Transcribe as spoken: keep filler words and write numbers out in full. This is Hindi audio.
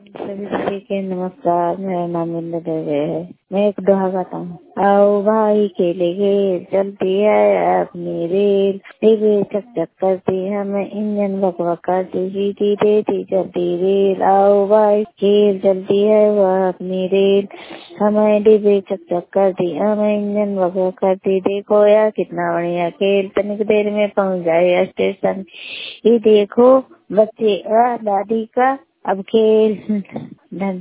सभी सभी के नमस्कार। मेरा नाम इंद्र देवे है। मैं एक दोहा गाता हूँ। आओ भाई खेले खेल, चलती है अपनी रेल, रेल चक चक करती है, हमें इंजन बक बक करती, सीटी देती चलती रेल। आओ भाई खेल, चलती है वह अपनी रेल, हमें डिब्बे चक चक करती, हमें इंजन बक बक करती। देखो यार कितना बढ़िया खेल, तनिक देर में पहुँच जाए स्टेशन। ये देखो बच्चे दादी का अब खेल। धन